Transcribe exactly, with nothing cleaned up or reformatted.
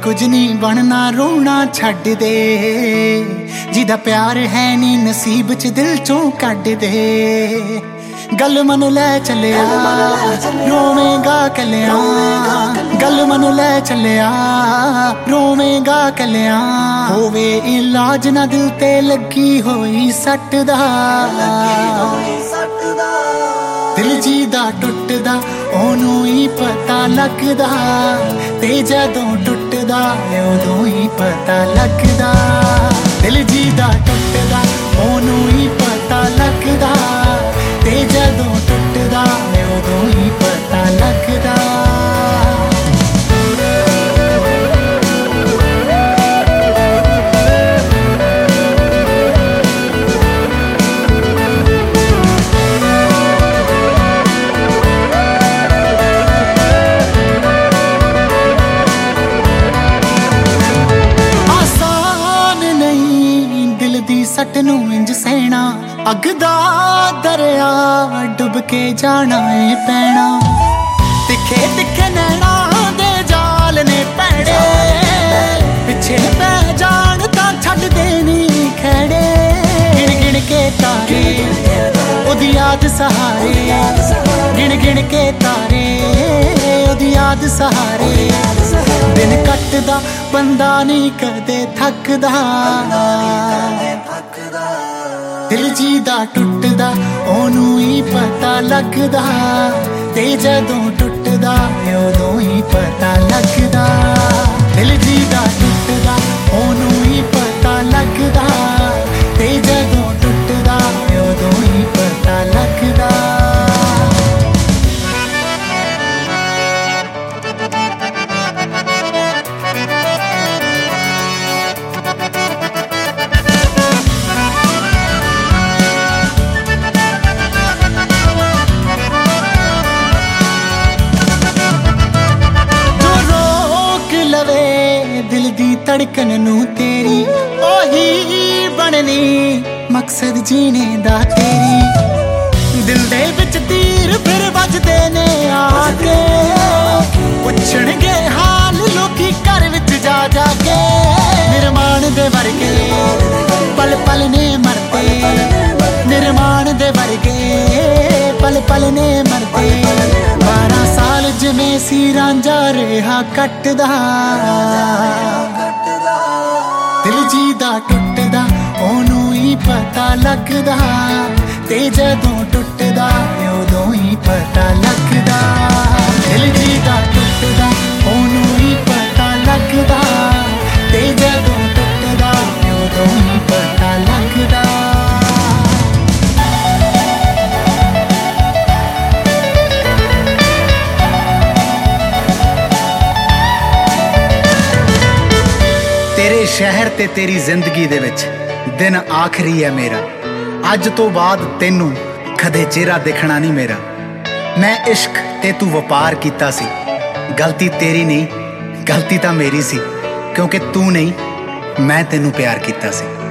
कुछ नहीं बनना रोना छड्ड दे, जिदा प्यार है नी नसीब च दिल चों कढ दे। गल मन लै चलिया रोवेगा कलिया, गल मन लै चलिया रोवेगा कलिया। होवे इलाज ना दिल ते लगी होई सट दा, दिल जीदा टुटदा ओनू ही पता लगदा, ते जदों टुटदा उदों ही पता लगदा। दिल जीदा टुटदा ओनू ही पता लगदा, ते जदों टुटदा उदों ही पता लगदा। सट नू इंज सहना अग दा दरिया डुब के जाना है पैना। तिखे तिखे नैना दे जाल ने पैड़े, पिछे पै जान तां छड्ड देनी खैड़े। गिण गिण के तारे ओदी याद सहारे, गिण गिण के तारे ओदी याद सहारे। दिन कटदा बंदा नहीं कदे थकदा, दिल जीदा टुटदा ओनू ही पता लगदा, ते जदों टुटदा उदों ही पता लगदा। दिल जीदा टुटदा ओनू ही पता लगदा, ते जदों टुटदा उदों ही पता लगदा। दिल दी धड़कन नू तेरी ओही बननी मकसद जीने दा तेरी। दिल दे विच तीर फिर वजदे ने आके, पुछणगे हाल लोकी घर विच जा जा के। निर्माण दे वर्गे पल पल ने मरते, निर्माण दे वर्गे पल पल ने मरते। बारह साल जिमें सी रांझा रेहा कटदा, दिल जीदा टुटदा ओनू ही पता लगदा, ते जदों टुटदा उदों ही पता लगदा। दिल जीदा टुटदा ओनू ही पता लगदा, ते जदों टुटदा उदों ही पता लगदा। तेरे शहर ते तेरी जिंदगी दे विच दिन आखरी है मेरा। अज तो बाद तेनू कदे चेहरा देखना नहीं मेरा। मैं इश्क ते तू वपार कीता सी, गलती तेरी नहीं गलती तां मेरी सी, क्योंकि तू नहीं मैं तेनू प्यार कीता सी।